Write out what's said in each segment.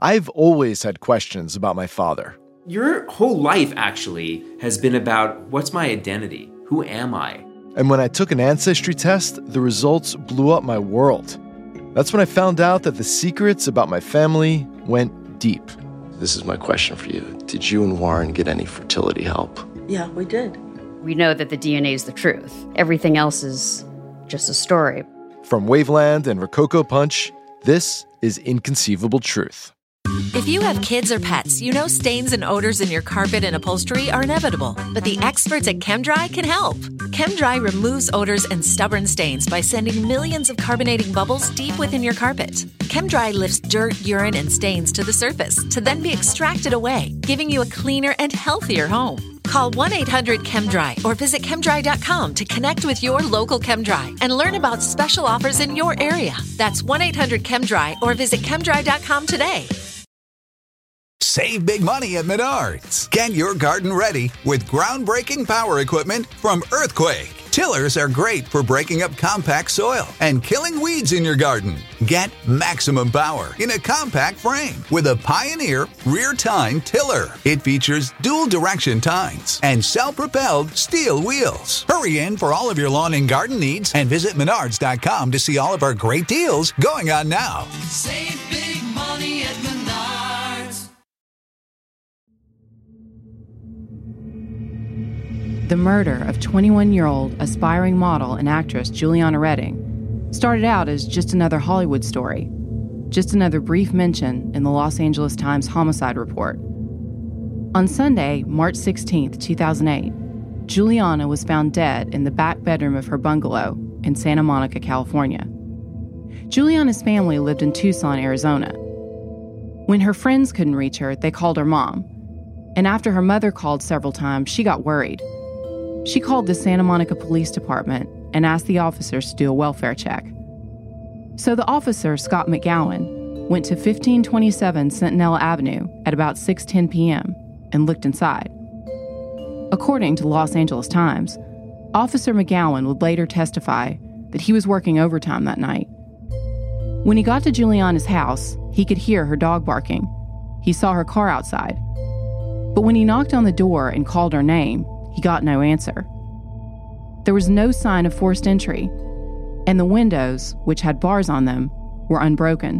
I've always had questions about my father. Your whole life, actually, has been about what's my identity? Who am I? And when I took an ancestry test, the results blew up my world. That's when I found out that the secrets about my family went deep. This is my question for you. Did you and Warren get any fertility help? Yeah, we did. We know that the DNA is the truth. Everything else is just a story. From Waveland and Rococo Punch, this is Inconceivable Truth. If you have kids or pets, you know stains and odors in your carpet and upholstery are inevitable. But the experts at ChemDry can help. ChemDry removes odors and stubborn stains by sending millions of carbonating bubbles deep within your carpet. ChemDry lifts dirt, urine, and stains to the surface to then be extracted away, giving you a cleaner and healthier home. Call 1-800-ChemDry or visit chemdry.com to connect with your local ChemDry and learn about special offers in your area. That's 1-800-ChemDry or visit chemdry.com today. Save big money at Menards. Get your garden ready with groundbreaking power equipment from Earthquake. Tillers are great for breaking up compact soil and killing weeds in your garden. Get maximum power in a compact frame with a Pioneer rear tine tiller. It features dual direction tines and self-propelled steel wheels. Hurry in for all of your lawn and garden needs and visit Menards.com to see all of our great deals going on now. Save big money at Menards. The murder of 21-year-old aspiring model and actress Juliana Redding started out as just another Hollywood story, just another brief mention in the Los Angeles Times homicide report. On Sunday, March 16, 2008, Juliana was found dead in the back bedroom of her bungalow in Santa Monica, California. Juliana's family lived in Tucson, Arizona. When her friends couldn't reach her, they called her mom. And after her mother called several times, she got worried. She called the Santa Monica Police Department and asked the officers to do a welfare check. So the officer, Scott McGowan, went to 1527 Sentinel Avenue at about 6:10 p.m. and looked inside. According to the Los Angeles Times, Officer McGowan would later testify that he was working overtime that night. When he got to Juliana's house, he could hear her dog barking. He saw her car outside. But when he knocked on the door and called her name, he got no answer. There was no sign of forced entry, and the windows, which had bars on them, were unbroken.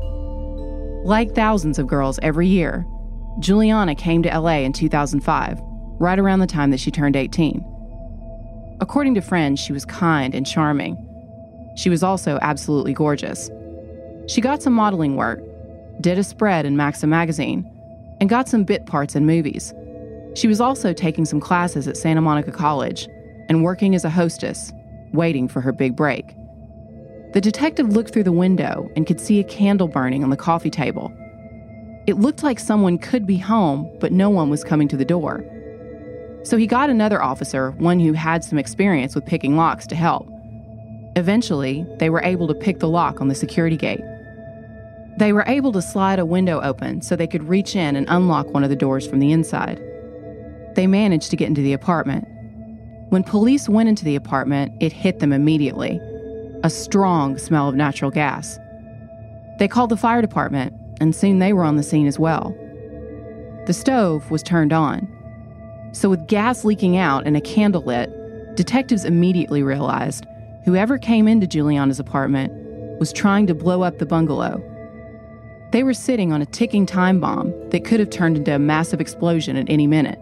Like thousands of girls every year, Juliana came to LA in 2005, right around the time that she turned 18. According to friends, she was kind and charming. She was also absolutely gorgeous. She got some modeling work, did a spread in Maxim magazine, and got some bit parts in movies. She was also taking some classes at Santa Monica College and working as a hostess, waiting for her big break. The detective looked through the window and could see a candle burning on the coffee table. It looked like someone could be home, but no one was coming to the door. So he got another officer, one who had some experience with picking locks, to help. Eventually, they were able to pick the lock on the security gate. They were able to slide a window open so they could reach in and unlock one of the doors from the inside. They managed to get into the apartment. When police went into the apartment, it hit them immediately. A strong smell of natural gas. They called the fire department, and soon they were on the scene as well. The stove was turned on. So with gas leaking out and a candle lit, detectives immediately realized whoever came into Juliana's apartment was trying to blow up the bungalow. They were sitting on a ticking time bomb that could have turned into a massive explosion at any minute.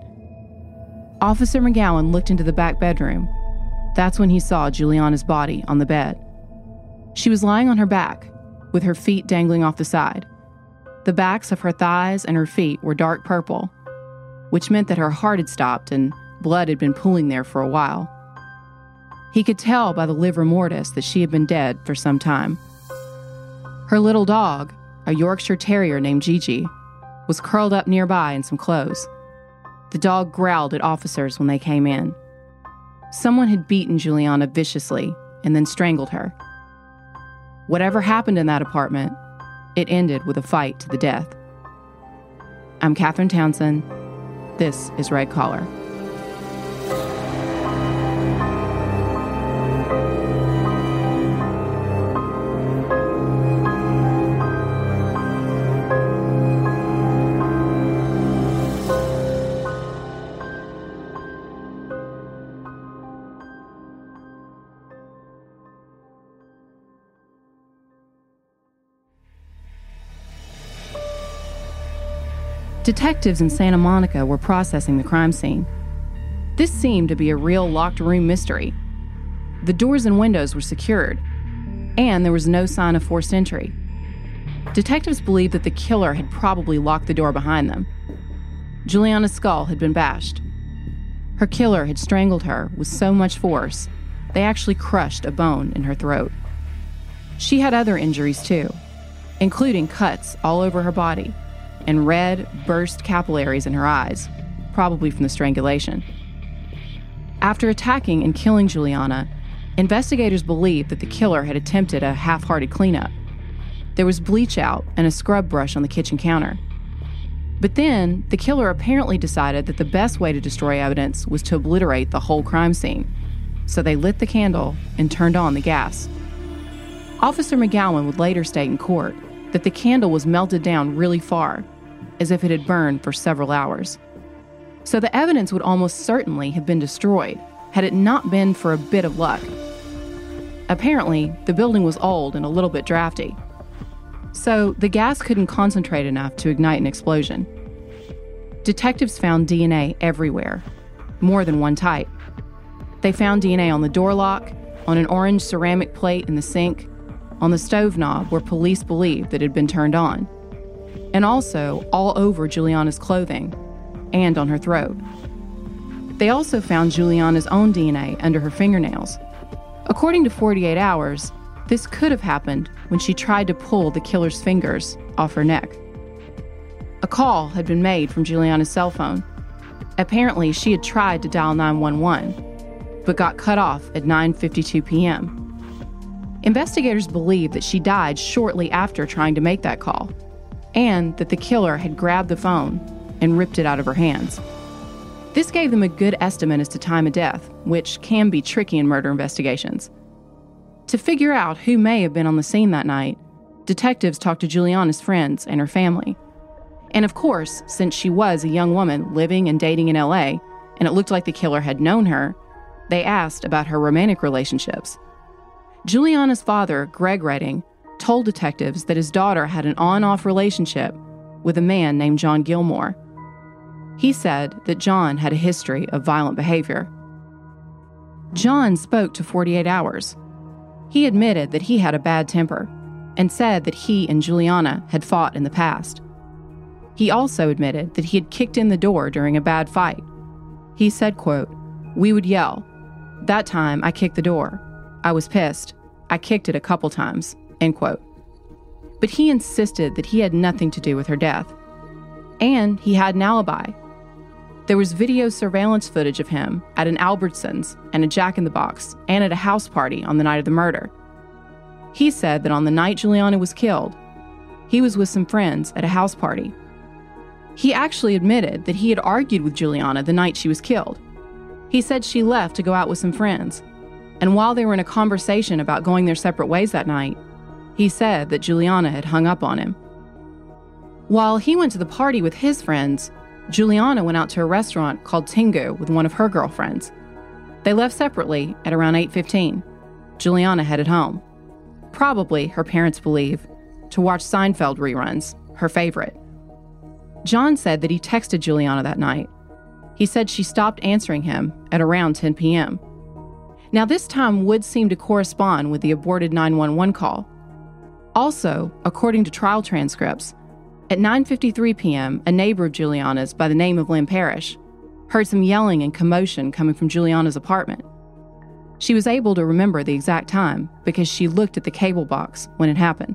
Officer McGowan looked into the back bedroom. That's when he saw Juliana's body on the bed. She was lying on her back, with her feet dangling off the side. The backs of her thighs and her feet were dark purple, which meant that her heart had stopped and blood had been pooling there for a while. He could tell by the livor mortis that she had been dead for some time. Her little dog, a Yorkshire Terrier named Gigi, was curled up nearby in some clothes. The dog growled at officers when they came in. Someone had beaten Juliana viciously and then strangled her. Whatever happened in that apartment, it ended with a fight to the death. I'm Catherine Townsend. This is Red Collar. Detectives in Santa Monica were processing the crime scene. This seemed to be a real locked room mystery. The doors and windows were secured, and there was no sign of forced entry. Detectives believed that the killer had probably locked the door behind them. Juliana's skull had been bashed. Her killer had strangled her with so much force, they actually crushed a bone in her throat. She had other injuries too, including cuts all over her body and red, burst capillaries in her eyes, probably from the strangulation. After attacking and killing Juliana, investigators believed that the killer had attempted a half-hearted cleanup. There was bleach out and a scrub brush on the kitchen counter. But then, the killer apparently decided that the best way to destroy evidence was to obliterate the whole crime scene. So they lit the candle and turned on the gas. Officer McGowan would later state in court that the candle was melted down really far, as if it had burned for several hours. So the evidence would almost certainly have been destroyed had it not been for a bit of luck. Apparently, the building was old and a little bit drafty, so the gas couldn't concentrate enough to ignite an explosion. Detectives found DNA everywhere, more than one type. They found DNA on the door lock, on an orange ceramic plate in the sink, on the stove knob where police believed that it had been turned on, and also all over Juliana's clothing and on her throat. They also found Juliana's own DNA under her fingernails. According to 48 Hours, this could have happened when she tried to pull the killer's fingers off her neck. A call had been made from Juliana's cell phone. Apparently, she had tried to dial 911, but got cut off at 9:52 p.m. Investigators believe that she died shortly after trying to make that call, and that the killer had grabbed the phone and ripped it out of her hands. This gave them a good estimate as to time of death, which can be tricky in murder investigations. To figure out who may have been on the scene that night, detectives talked to Juliana's friends and her family. And of course, since she was a young woman living and dating in LA, and it looked like the killer had known her, they asked about her romantic relationships. Juliana's father, Greg Redding, told detectives that his daughter had an on-off relationship with a man named John Gilmore. He said that John had a history of violent behavior. John spoke to 48 Hours. He admitted that he had a bad temper and said that he and Juliana had fought in the past. He also admitted that he had kicked in the door during a bad fight. He said, quote, "We would yell. That time I kicked the door. I was pissed. I kicked it a couple times," end quote. But he insisted that he had nothing to do with her death. And he had an alibi. There was video surveillance footage of him at an Albertsons and a Jack in the Box and at a house party on the night of the murder. He said that on the night Juliana was killed, he was with some friends at a house party. He actually admitted that he had argued with Juliana the night she was killed. He said she left to go out with some friends, and while they were in a conversation about going their separate ways that night, he said that Juliana had hung up on him. While he went to the party with his friends, Juliana went out to a restaurant called Tingu with one of her girlfriends. They left separately at around 8:15. Juliana headed home. Probably, her parents believe, to watch Seinfeld reruns, her favorite. John said that he texted Juliana that night. He said she stopped answering him at around 10 p.m. Now, this time would seem to correspond with the aborted 911 call. Also, according to trial transcripts, at 9:53 p.m., a neighbor of Juliana's by the name of Lynn Parrish heard some yelling and commotion coming from Juliana's apartment. She was able to remember the exact time because she looked at the cable box when it happened.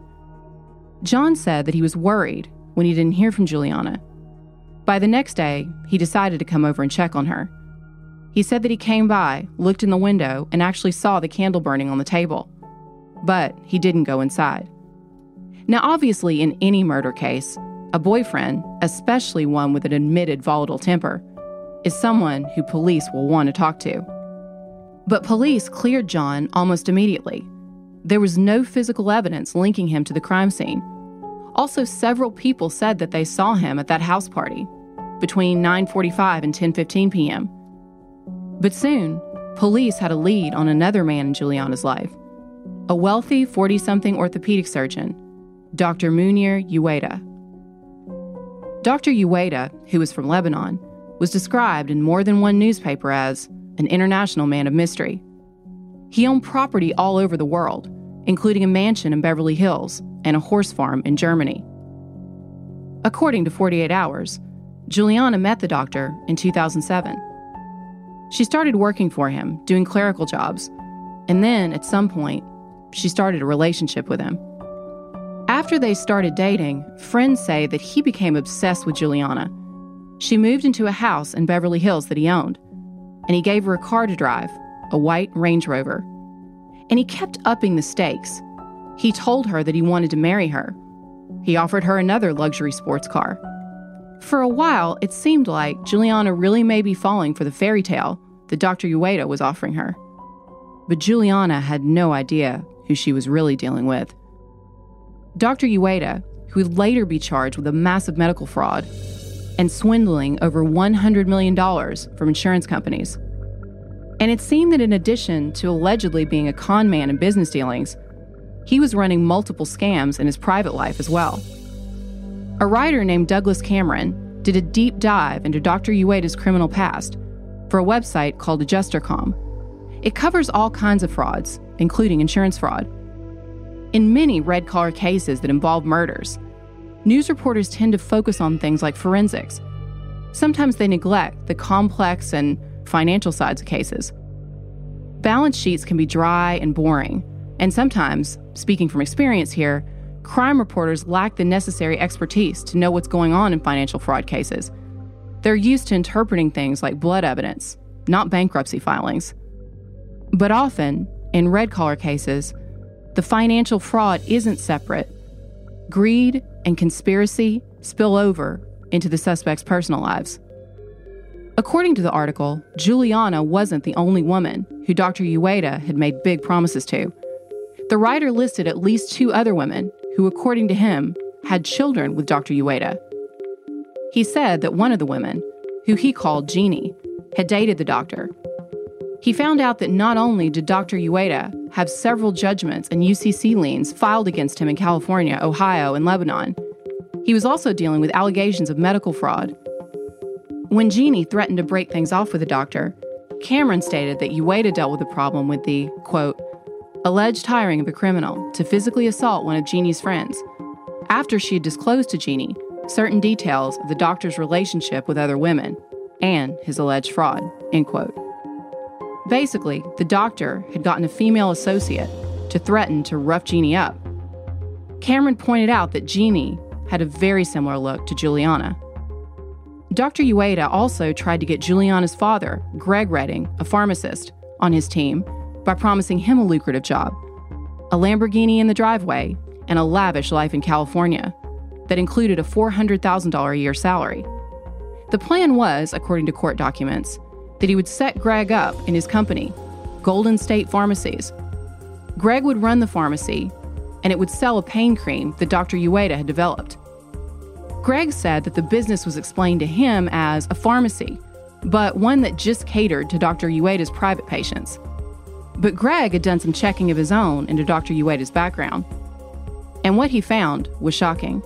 John said that he was worried when he didn't hear from Juliana. By the next day, he decided to come over and check on her. He said that he came by, looked in the window, and actually saw the candle burning on the table. But he didn't go inside. Now, obviously, in any murder case, a boyfriend, especially one with an admitted volatile temper, is someone who police will want to talk to. But police cleared John almost immediately. There was no physical evidence linking him to the crime scene. Also, several people said that they saw him at that house party between 9:45 and 10:15 p.m. But soon, police had a lead on another man in Juliana's life, a wealthy 40-something orthopedic surgeon, Dr. Munir Ueda. Dr. Uwaida, who was from Lebanon, was described in more than one newspaper as an international man of mystery. He owned property all over the world, including a mansion in Beverly Hills and a horse farm in Germany. According to 48 Hours, Juliana met the doctor in 2007. She started working for him, doing clerical jobs, and then, at some point, she started a relationship with him. After they started dating, friends say that he became obsessed with Juliana. She moved into a house in Beverly Hills that he owned, and he gave her a car to drive, a white Range Rover. And he kept upping the stakes. He told her that he wanted to marry her. He offered her another luxury sports car. For a while, it seemed like Juliana really may be falling for the fairy tale that Dr. Uwaida was offering her. But Juliana had no idea who she was really dealing with. Dr. Uwaida, who would later be charged with a massive medical fraud and swindling over $100 million from insurance companies. And it seemed that in addition to allegedly being a con man in business dealings, he was running multiple scams in his private life as well. A writer named Douglas Cameron did a deep dive into Dr. Uwaida's criminal past for a website called Adjuster.com. It covers all kinds of frauds, including insurance fraud. In many red-collar cases that involve murders, news reporters tend to focus on things like forensics. Sometimes they neglect the complex and financial sides of cases. Balance sheets can be dry and boring, and sometimes, speaking from experience here, crime reporters lack the necessary expertise to know what's going on in financial fraud cases. They're used to interpreting things like blood evidence, not bankruptcy filings. But often, in red-collar cases, the financial fraud isn't separate. Greed and conspiracy spill over into the suspects' personal lives. According to the article, Juliana wasn't the only woman who Dr. Uwaida had made big promises to. The writer listed at least 2 other women who, according to him, had children with Dr. Uwaida. He said that one of the women, who he called Jeannie, had dated the doctor. He found out that not only did Dr. Uwaida have several judgments and UCC liens filed against him in California, Ohio, and Lebanon, he was also dealing with allegations of medical fraud. When Jeannie threatened to break things off with the doctor, Cameron stated that Uwaida dealt with the problem with the, quote, alleged hiring of a criminal to physically assault one of Jeannie's friends, after she had disclosed to Jeannie certain details of the doctor's relationship with other women and his alleged fraud, end quote. Basically, the doctor had gotten a female associate to threaten to rough Jeannie up. Cameron pointed out that Jeannie had a very similar look to Juliana. Dr. Uwaida also tried to get Juliana's father, Greg Redding, a pharmacist, on his team by promising him a lucrative job, a Lamborghini in the driveway, and a lavish life in California that included a $400,000 a year salary. The plan was, according to court documents, that he would set Greg up in his company, Golden State Pharmacies. Greg would run the pharmacy, and it would sell a pain cream that Dr. Uwaida had developed. Greg said that the business was explained to him as a pharmacy, but one that just catered to Dr. Uwaida's private patients. But Greg had done some checking of his own into Dr. Uwaida's background, and what he found was shocking.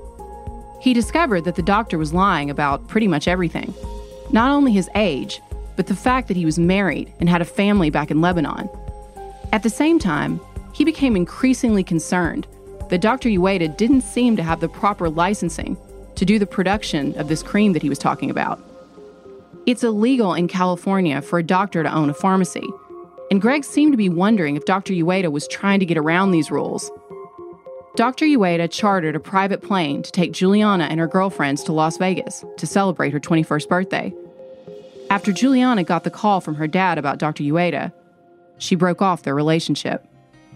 He discovered that the doctor was lying about pretty much everything, not only his age, but the fact that he was married and had a family back in Lebanon. At the same time, he became increasingly concerned that Dr. Uwaida didn't seem to have the proper licensing to do the production of this cream that he was talking about. It's illegal in California for a doctor to own a pharmacy, and Greg seemed to be wondering if Dr. Uwaida was trying to get around these rules. Dr. Uwaida chartered a private plane to take Juliana and her girlfriends to Las Vegas to celebrate her 21st birthday. After Juliana got the call from her dad about Dr. Uwaida, she broke off their relationship.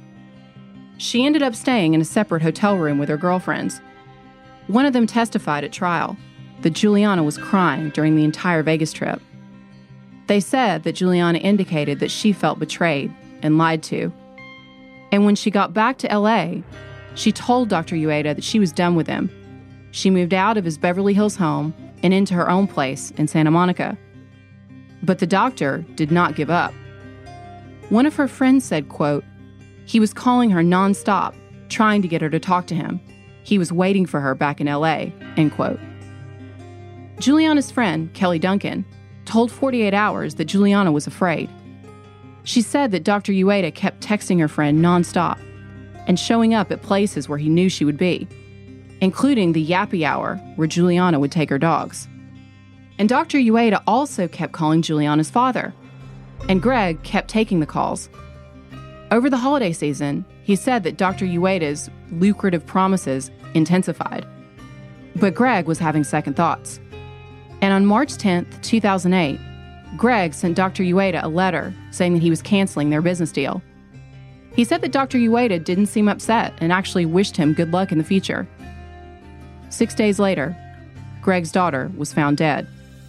She ended up staying in a separate hotel room with her girlfriends. One of them testified at trial that Juliana was crying during the entire Vegas trip. They said that Juliana indicated that she felt betrayed and lied to. And when she got back to LA, she told Dr. Uwaida that she was done with him. She moved out of his Beverly Hills home and into her own place in Santa Monica. But the doctor did not give up. One of her friends said, quote, he was calling her nonstop, trying to get her to talk to him. He was waiting for her back in LA, end quote. Juliana's friend, Kelly Duncan, told 48 Hours that Juliana was afraid. She said that Dr. Ueda kept texting her friend nonstop and showing up at places where he knew she would be, including the Yappy Hour where Juliana would take her dogs. And Dr. Ueda also kept calling Juliana's father, and Greg kept taking the calls. Over the holiday season, he said that Dr. Ueda's lucrative promises intensified, but Greg was having second thoughts. And on March 10th, 2008, Greg sent Dr. Ueda a letter saying that he was canceling their business deal. He said that Dr. Ueda didn't seem upset and actually wished him good luck in the future. 6 days later, Greg's daughter was found dead.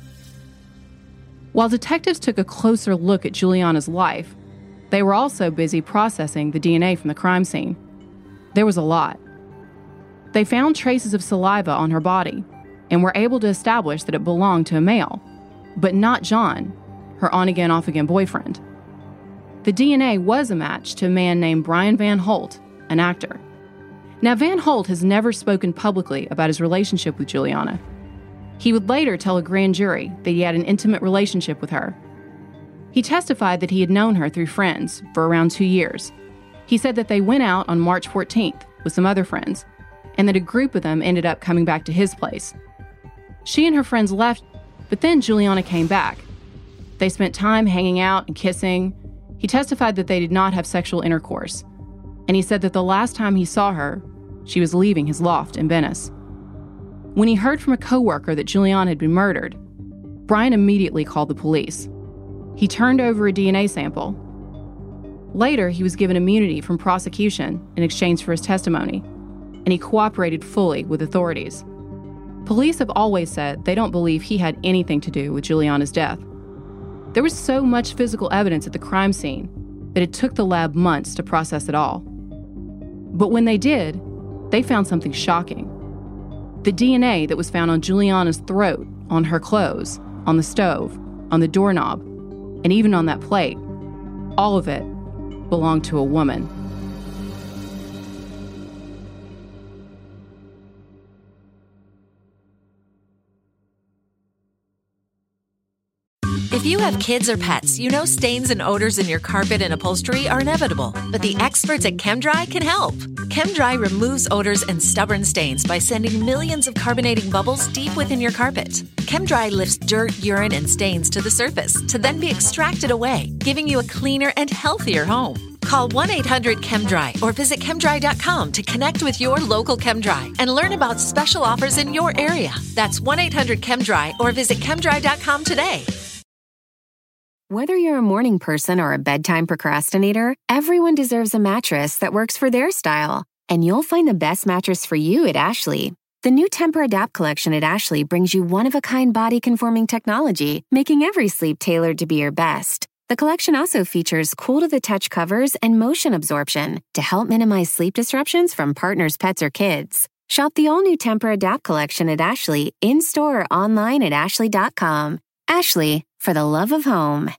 While detectives took a closer look at Juliana's life, they were also busy processing the DNA from the crime scene. There was a lot. They found traces of saliva on her body and were able to establish that it belonged to a male, but not John, her on-again, off-again boyfriend. The DNA was a match to a man named Brian Van Holt, an actor. Now, Van Holt has never spoken publicly about his relationship with Juliana. He would later tell a grand jury that he had an intimate relationship with her. He testified that he had known her through friends for around 2 years. He said that they went out on March 14th with some other friends, and that a group of them ended up coming back to his place. She and her friends left, but then Juliana came back. They spent time hanging out and kissing. He testified that they did not have sexual intercourse, and he said that the last time he saw her, she was leaving his loft in Venice. When he heard from a coworker that Juliana had been murdered, Brian immediately called the police. He turned over a DNA sample. Later, he was given immunity from prosecution in exchange for his testimony, and he cooperated fully with authorities. Police have always said they don't believe he had anything to do with Juliana's death. There was so much physical evidence at the crime scene that it took the lab months to process it all. But when they did, they found something shocking. The DNA that was found on Juliana's throat, on her clothes, on the stove, on the doorknob, and even on that plate, all of it belonged to a woman. If you have kids or pets, you know stains and odors in your carpet and upholstery are inevitable, but the experts at ChemDry can help. ChemDry removes odors and stubborn stains by sending millions of carbonating bubbles deep within your carpet. ChemDry lifts dirt, urine, and stains to the surface to then be extracted away, giving you a cleaner and healthier home. Call 1-800-ChemDry or visit ChemDry.com to connect with your local ChemDry and learn about special offers in your area. That's 1-800-ChemDry or visit ChemDry.com today. Whether you're a morning person or a bedtime procrastinator, everyone deserves a mattress that works for their style. And you'll find the best mattress for you at Ashley. The new Tempur-Adapt collection at Ashley brings you one-of-a-kind body-conforming technology, making every sleep tailored to be your best. The collection also features cool-to-the-touch covers and motion absorption to help minimize sleep disruptions from partners, pets, or kids. Shop the all-new Tempur-Adapt collection at Ashley, in-store or online at ashley.com. Ashley, for the love of home.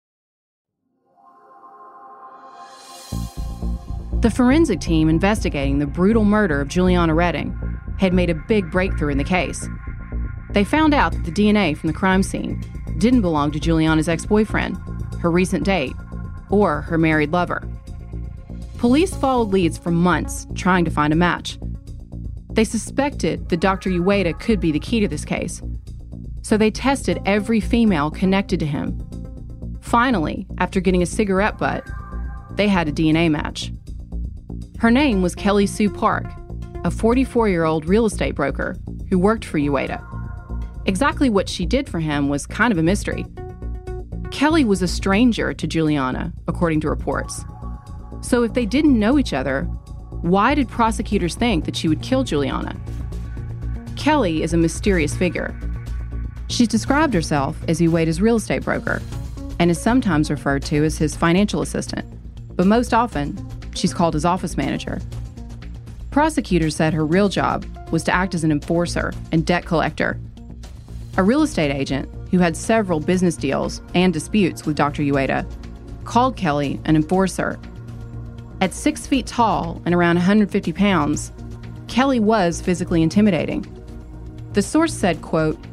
The forensic team investigating the brutal murder of Juliana Redding had made a big breakthrough in the case. They found out that the DNA from the crime scene didn't belong to Juliana's ex-boyfriend, her recent date, or her married lover. Police followed leads for months trying to find a match. They suspected that Dr. Ueda could be the key to this case, so they tested every female connected to him. Finally, after getting a cigarette butt, they had a DNA match. Her name was Kelly Sue Park, a 44-year-old real estate broker who worked for Ueda. Exactly what she did for him was kind of a mystery. Kelly was a stranger to Juliana, according to reports. So if they didn't know each other, why did prosecutors think that she would kill Juliana? Kelly is a mysterious figure. She's described herself as Ueda's real estate broker and is sometimes referred to as his financial assistant, but most often, she's called his office manager. Prosecutors said her real job was to act as an enforcer and debt collector. A real estate agent who had several business deals and disputes with Dr. Ueda called Kelly an enforcer. At 6 feet tall and around 150 pounds, Kelly was physically intimidating. The source said, quote,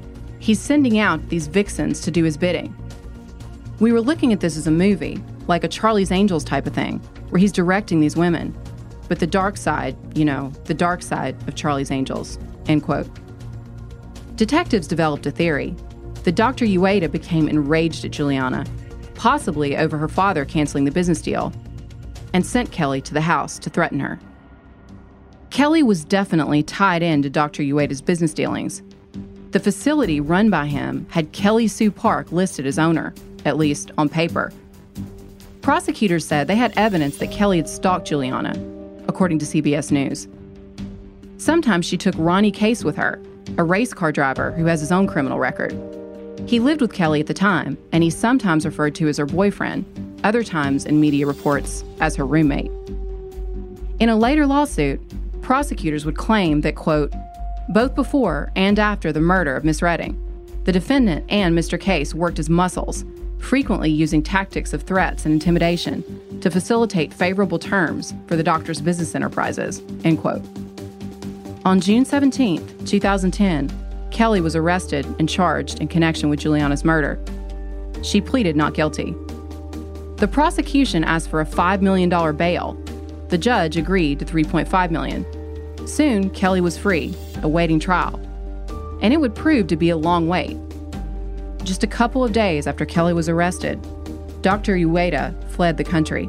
He's sending out these vixens to do his bidding. We were looking at this as a movie, like a Charlie's Angels type of thing, where he's directing these women. But the dark side, the dark side of Charlie's Angels, end quote. Detectives developed a theory that Dr. Ueda became enraged at Juliana, possibly over her father canceling the business deal, and sent Kelly to the house to threaten her. Kelly was definitely tied into Dr. Ueda's business dealings. The facility run by him had Kelly Sue Park listed as owner, at least on paper. Prosecutors said they had evidence that Kelly had stalked Juliana, according to CBS News. Sometimes she took Ronnie Case with her, a race car driver who has his own criminal record. He lived with Kelly at the time, and he's sometimes referred to as her boyfriend, other times in media reports as her roommate. In a later lawsuit, prosecutors would claim that, quote, both before and after the murder of Miss Redding, the defendant and Mr. Case worked as muscles, frequently using tactics of threats and intimidation to facilitate favorable terms for the doctor's business enterprises, end quote. On June 17, 2010, Kelly was arrested and charged in connection with Juliana's murder. She pleaded not guilty. The prosecution asked for a $5 million bail. The judge agreed to $3.5 million. Soon, Kelly was free, awaiting trial. And it would prove to be a long wait. Just a couple of days after Kelly was arrested, Dr. Ueda fled the country.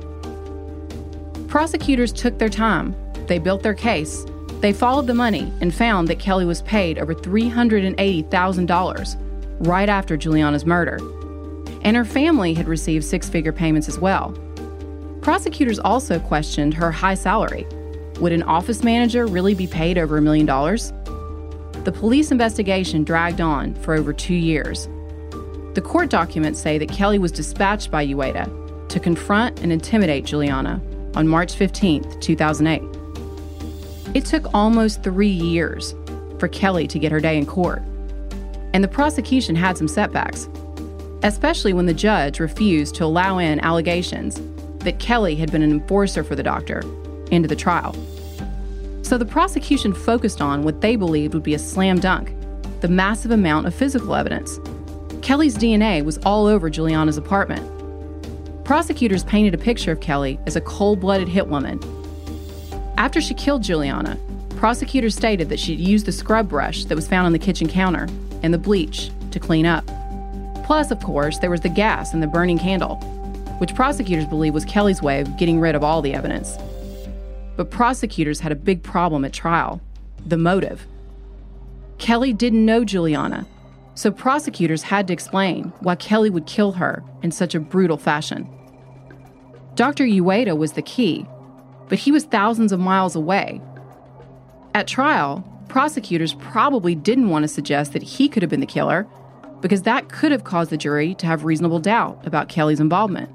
Prosecutors took their time. They built their case. They followed the money and found that Kelly was paid over $380,000 right after Juliana's murder. And her family had received six-figure payments as well. Prosecutors also questioned her high salary. Would an office manager really be paid over $1 million? The police investigation dragged on for over 2 years. The court documents say that Kelly was dispatched by Ueda to confront and intimidate Juliana on March 15, 2008. It took almost 3 years for Kelly to get her day in court. And the prosecution had some setbacks, especially when the judge refused to allow in allegations that Kelly had been an enforcer for the doctor into the trial. So the prosecution focused on what they believed would be a slam dunk, the massive amount of physical evidence. Kelly's DNA was all over Juliana's apartment. Prosecutors painted a picture of Kelly as a cold-blooded hit woman. After she killed Juliana, prosecutors stated that she'd used the scrub brush that was found on the kitchen counter and the bleach to clean up. Plus, of course, there was the gas and the burning candle, which prosecutors believe was Kelly's way of getting rid of all the evidence. But prosecutors had a big problem at trial: the motive. Kelly didn't know Juliana, so prosecutors had to explain why Kelly would kill her in such a brutal fashion. Dr. Ueda was the key, but he was thousands of miles away. At trial, prosecutors probably didn't want to suggest that he could have been the killer, because that could have caused the jury to have reasonable doubt about Kelly's involvement.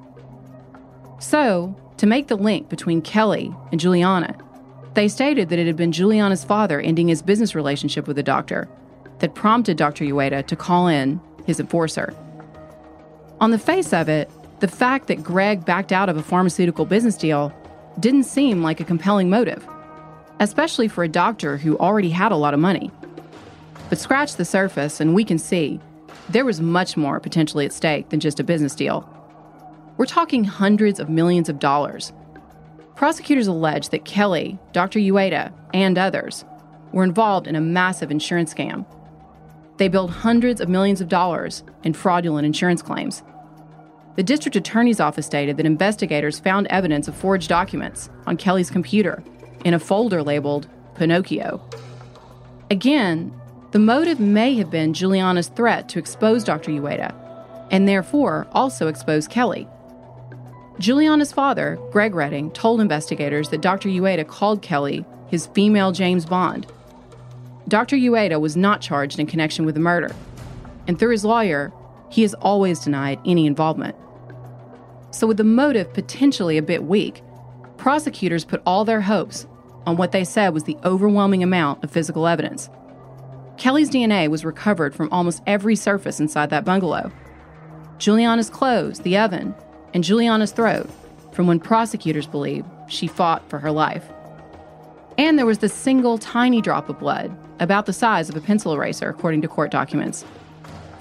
So, to make the link between Kelly and Juliana, they stated that it had been Juliana's father ending his business relationship with the doctor that prompted Dr. Ueda to call in his enforcer. On the face of it, the fact that Greg backed out of a pharmaceutical business deal didn't seem like a compelling motive, especially for a doctor who already had a lot of money. But scratch the surface and we can see there was much more potentially at stake than just a business deal. We're talking hundreds of millions of dollars. Prosecutors allege that Kelly, Dr. Ueda, and others were involved in a massive insurance scam. They billed hundreds of millions of dollars in fraudulent insurance claims. The district attorney's office stated that investigators found evidence of forged documents on Kelly's computer in a folder labeled Pinocchio. Again, the motive may have been Juliana's threat to expose Dr. Ueda, and therefore also expose Kelly. Juliana's father, Greg Redding, told investigators that Dr. Ueda called Kelly his female James Bond. Dr. Ueda was not charged in connection with the murder, and through his lawyer, he has always denied any involvement. So with the motive potentially a bit weak, prosecutors put all their hopes on what they said was the overwhelming amount of physical evidence. Kelly's DNA was recovered from almost every surface inside that bungalow. Juliana's clothes, the oven, and Juliana's throat, from when prosecutors believe she fought for her life. And there was the single tiny drop of blood, about the size of a pencil eraser, according to court documents.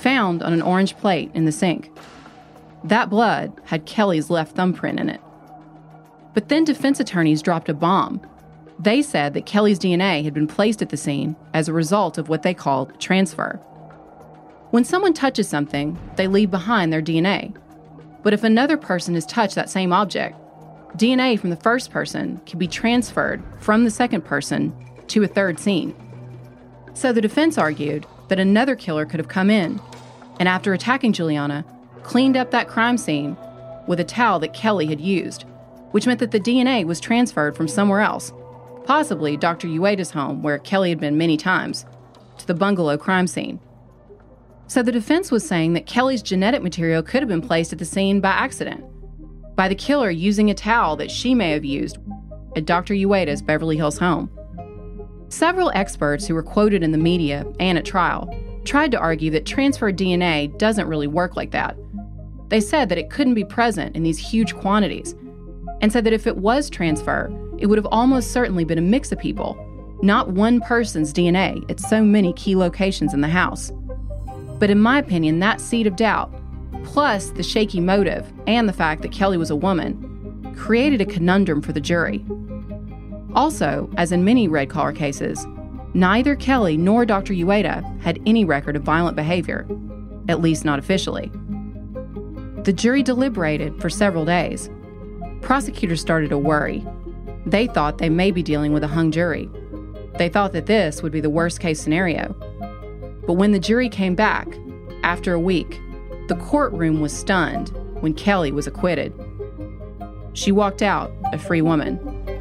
found on an orange plate in the sink. That blood had Kelly's left thumbprint in it. But then defense attorneys dropped a bomb. They said that Kelly's DNA had been placed at the scene as a result of what they called transfer. When someone touches something, they leave behind their DNA. But if another person has touched that same object, DNA from the first person can be transferred from the second person to a third scene. So the defense argued that another killer could have come in, and after attacking Juliana, cleaned up that crime scene with a towel that Kelly had used, which meant that the DNA was transferred from somewhere else, possibly Dr. Ueda's home, where Kelly had been many times, to the bungalow crime scene. So the defense was saying that Kelly's genetic material could have been placed at the scene by accident, by the killer using a towel that she may have used at Dr. Ueda's Beverly Hills home. Several experts who were quoted in the media and at trial tried to argue that transferred DNA doesn't really work like that. They said that it couldn't be present in these huge quantities, and said that if it was transfer, it would have almost certainly been a mix of people, not one person's DNA at so many key locations in the house. But in my opinion, that seed of doubt, plus the shaky motive and the fact that Kelly was a woman, created a conundrum for the jury. Also, as in many red collar cases, neither Kelly nor Dr. Ueda had any record of violent behavior, at least not officially. The jury deliberated for several days. Prosecutors started to worry. They thought they may be dealing with a hung jury. They thought that this would be the worst case scenario. But when the jury came back, after a week, the courtroom was stunned when Kelly was acquitted. She walked out a free woman.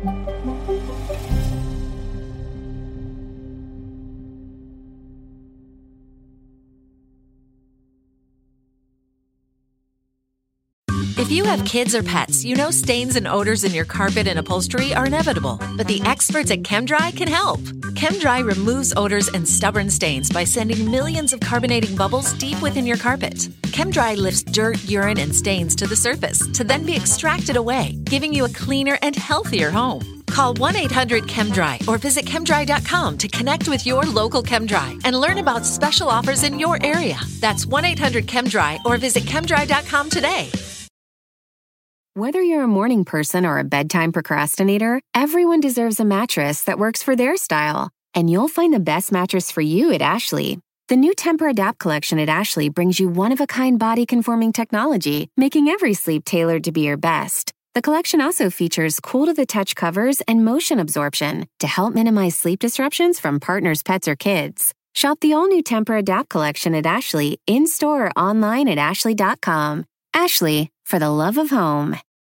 If you have kids or pets, you know stains and odors in your carpet and upholstery are inevitable, but the experts at ChemDry can help. ChemDry removes odors and stubborn stains by sending millions of carbonating bubbles deep within your carpet. ChemDry lifts dirt, urine, and stains to the surface to then be extracted away, giving you a cleaner and healthier home. Call 1-800-ChemDry or visit chemdry.com to connect with your local ChemDry and learn about special offers in your area. That's 1-800-ChemDry or visit chemdry.com today. Whether you're a morning person or a bedtime procrastinator, everyone deserves a mattress that works for their style. And you'll find the best mattress for you at Ashley. The new Tempur-Adapt collection at Ashley brings you one-of-a-kind body-conforming technology, making every sleep tailored to be your best. The collection also features cool-to-the-touch covers and motion absorption to help minimize sleep disruptions from partners, pets, or kids. Shop the all-new Tempur-Adapt collection at Ashley, in-store or online at ashley.com. Ashley, for the love of home.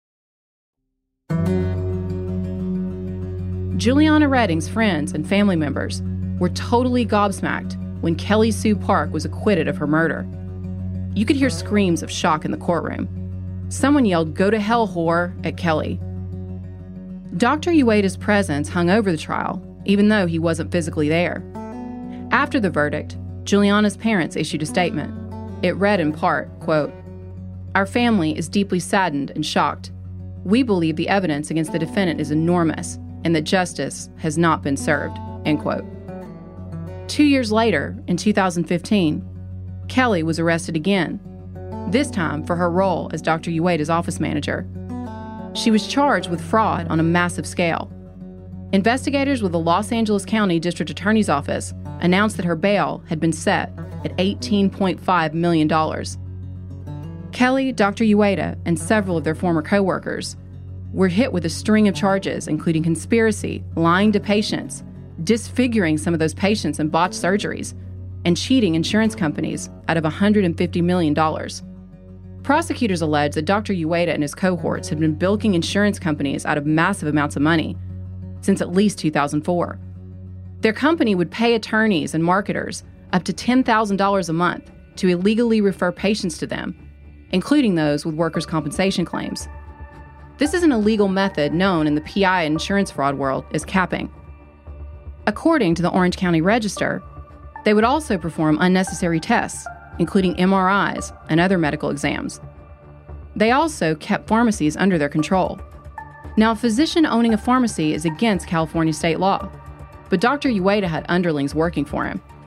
Juliana Redding's friends and family members were totally gobsmacked when Kelly Sue Park was acquitted of her murder. You could hear screams of shock in the courtroom. Someone yelled, "Go to hell, whore," at Kelly. Dr. Ueda's presence hung over the trial, even though he wasn't physically there. After the verdict, Juliana's parents issued a statement. It read in part, quote, "Our family is deeply saddened and shocked. We believe the evidence against the defendant is enormous and that justice has not been served," end quote. 2 years later, in 2015, Kelly was arrested again, this time for her role as Dr. Ueda's office manager. She was charged with fraud on a massive scale. Investigators with the Los Angeles County District Attorney's Office announced that her bail had been set at $18.5 million. Kelly, Dr. Ueda, and several of their former co-workers were hit with a string of charges, including conspiracy, lying to patients, disfiguring some of those patients in botched surgeries, and cheating insurance companies out of $150 million. Prosecutors alleged that Dr. Ueda and his cohorts had been bilking insurance companies out of massive amounts of money since at least 2004. Their company would pay attorneys and marketers up to $10,000 a month to illegally refer patients to them, including those with workers' compensation claims. This is an illegal method known in the PI and insurance fraud world as capping. According to the Orange County Register, they would also perform unnecessary tests, including MRIs and other medical exams. They also kept pharmacies under their control. Now, a physician owning a pharmacy is against California state law, but Dr. Ueda had underlings working for him.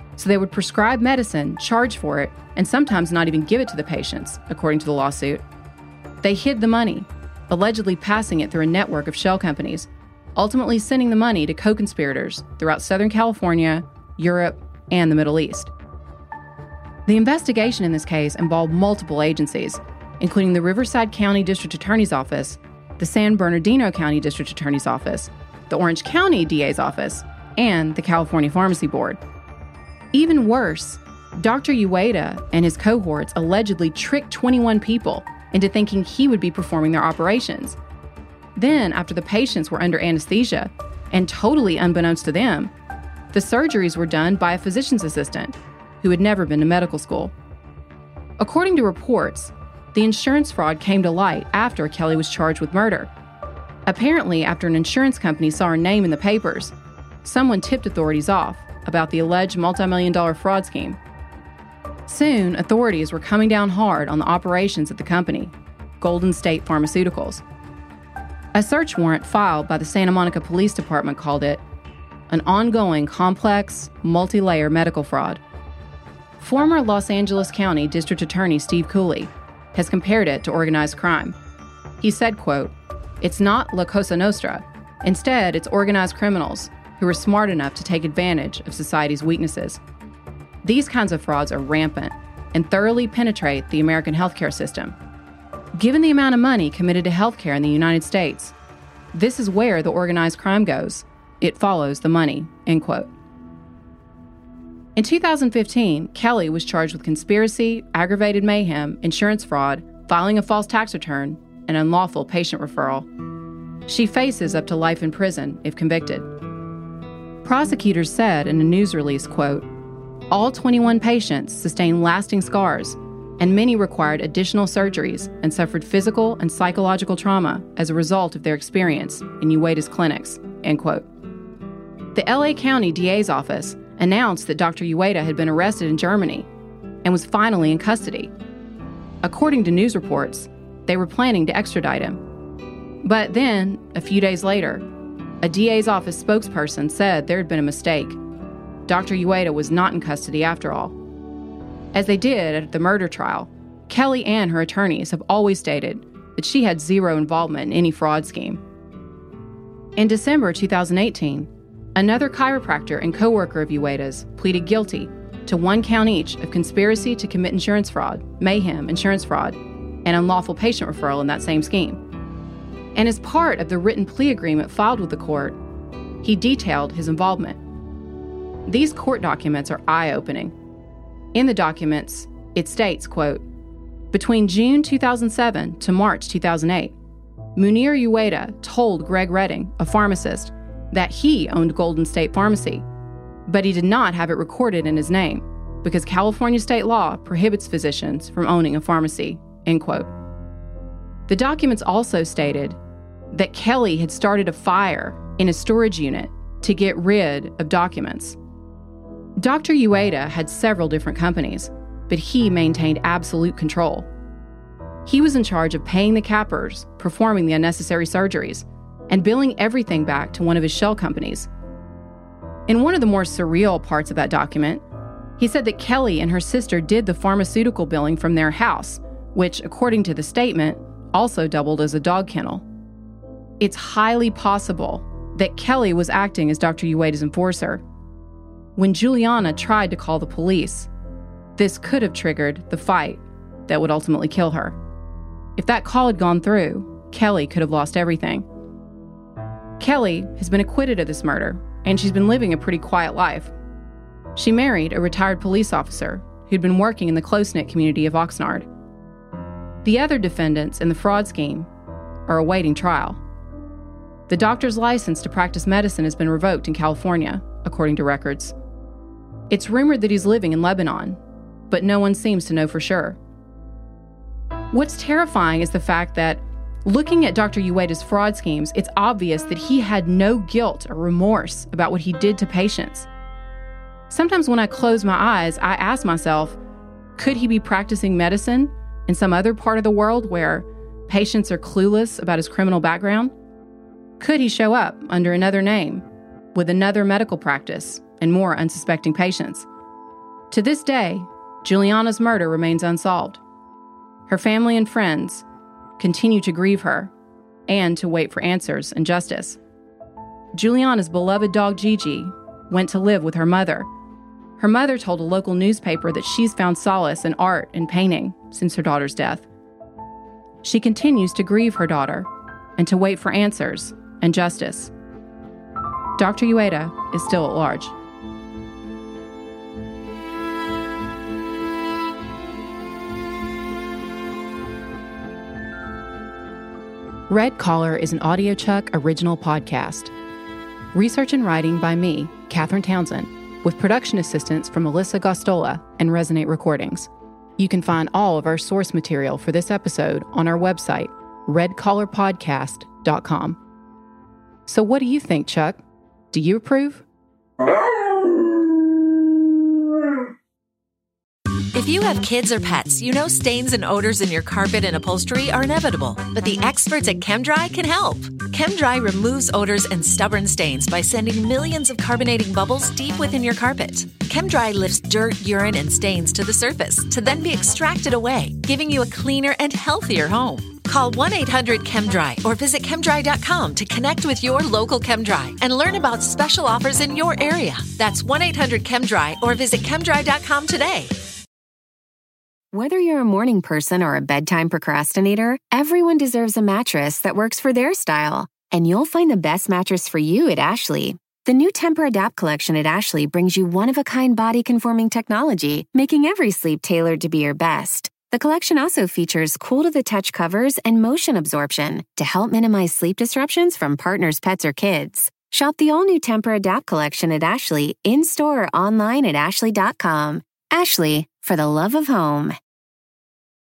So they would prescribe medicine, charge for it, and sometimes not even give it to the patients, according to the lawsuit. They hid the money, allegedly passing it through a network of shell companies, ultimately sending the money to co-conspirators throughout Southern California, Europe, and the Middle East. The investigation in this case involved multiple agencies, including the Riverside County District Attorney's Office, the San Bernardino County District Attorney's Office, the Orange County DA's Office, and the California Pharmacy Board. Even worse, Dr. Ueda and his cohorts allegedly tricked 21 people into thinking he would be performing their operations. Then, after the patients were under anesthesia, and totally unbeknownst to them, the surgeries were done by a physician's assistant who had never been to medical school. According to reports, the insurance fraud came to light after Kelly was charged with murder. Apparently, after an insurance company saw her name in the papers, someone tipped authorities off about the alleged multi-million-dollar fraud scheme. Soon, authorities were coming down hard on the operations of the company, Golden State Pharmaceuticals. A search warrant filed by the Santa Monica Police Department called it an ongoing, complex, multi-layer medical fraud. Former Los Angeles County District Attorney Steve Cooley has compared it to organized crime. He said, quote, "It's not La Cosa Nostra. Instead, it's organized criminals who are smart enough to take advantage of society's weaknesses. These kinds of frauds are rampant and thoroughly penetrate the American healthcare system. Given the amount of money committed to healthcare in the United States, this is where the organized crime goes. It follows the money," end quote. In 2015, Kelly was charged with conspiracy, aggravated mayhem, insurance fraud, filing a false tax return, and unlawful patient referral. She faces up to life in prison if convicted. Prosecutors said in a news release, quote, "All 21 patients sustained lasting scars, and many required additional surgeries and suffered physical and psychological trauma as a result of their experience in Ueda's clinics," end quote. The LA County DA's office announced that Dr. Ueda had been arrested in Germany and was finally in custody. According to news reports, they were planning to extradite him. But then, a few days later, a DA's office spokesperson said there had been a mistake. Dr. Ueda was not in custody after all. As they did at the murder trial, Kelly and her attorneys have always stated that she had zero involvement in any fraud scheme. In December 2018, another chiropractor and co-worker of Ueda's pleaded guilty to 1 count each of conspiracy to commit insurance fraud, mayhem, insurance fraud, and unlawful patient referral in that same scheme. And as part of the written plea agreement filed with the court, he detailed his involvement. These court documents are eye-opening. In the documents, it states, quote, "Between June 2007 to March 2008, Munir Ueda told Greg Redding, a pharmacist, that he owned Golden State Pharmacy, but he did not have it recorded in his name because California state law prohibits physicians from owning a pharmacy," end quote. The documents also stated that Kelly had started a fire in a storage unit to get rid of documents. Dr. Ueda had several different companies, but he maintained absolute control. He was in charge of paying the cappers, performing the unnecessary surgeries, and billing everything back to one of his shell companies. In one of the more surreal parts of that document, he said that Kelly and her sister did the pharmaceutical billing from their house, which, according to the statement, also doubled as a dog kennel. It's highly possible that Kelly was acting as Dr. Ueda's enforcer. When Juliana tried to call the police, this could have triggered the fight that would ultimately kill her. If that call had gone through, Kelly could have lost everything. Kelly has been acquitted of this murder, and she's been living a pretty quiet life. She married a retired police officer who'd been working in the close-knit community of Oxnard. The other defendants in the fraud scheme are awaiting trial. The doctor's license to practice medicine has been revoked in California, according to records. It's rumored that he's living in Lebanon, but no one seems to know for sure. What's terrifying is the fact that, looking at Dr. Ueda's fraud schemes, it's obvious that he had no guilt or remorse about what he did to patients. Sometimes when I close my eyes, I ask myself, could he be practicing medicine in some other part of the world where patients are clueless about his criminal background? Could he show up under another name, with another medical practice and more unsuspecting patients? To this day, Juliana's murder remains unsolved. Her family and friends continue to grieve her and to wait for answers and justice. Juliana's beloved dog Gigi went to live with her mother. Her mother told a local newspaper that she's found solace in art and painting since her daughter's death. She continues to grieve her daughter and to wait for answers and justice. Dr. Ueda is still at large. Red Collar is an AudioChuck original podcast. Research and writing by me, Katherine Townsend, with production assistance from Melissa Gostola and Resonate Recordings. You can find all of our source material for this episode on our website, redcollarpodcast.com. So what do you think, Chuck? Do you approve? If you have kids or pets, you know stains and odors in your carpet and upholstery are inevitable, but the experts at ChemDry can help. ChemDry removes odors and stubborn stains by sending millions of carbonating bubbles deep within your carpet. ChemDry lifts dirt, urine, and stains to the surface to then be extracted away, giving you a cleaner and healthier home. Call 1-800-ChemDry or visit ChemDry.com to connect with your local ChemDry and learn about special offers in your area. That's 1-800-ChemDry or visit ChemDry.com today. Whether you're a morning person or a bedtime procrastinator, everyone deserves a mattress that works for their style. And you'll find the best mattress for you at Ashley. The new Tempur-Adapt collection at Ashley brings you one-of-a-kind body-conforming technology, making every sleep tailored to be your best. The collection also features cool-to-the-touch covers and motion absorption to help minimize sleep disruptions from partners, pets, or kids. Shop the all-new Tempur-Adapt collection at Ashley, in-store or online at ashley.com. Ashley, for the love of home.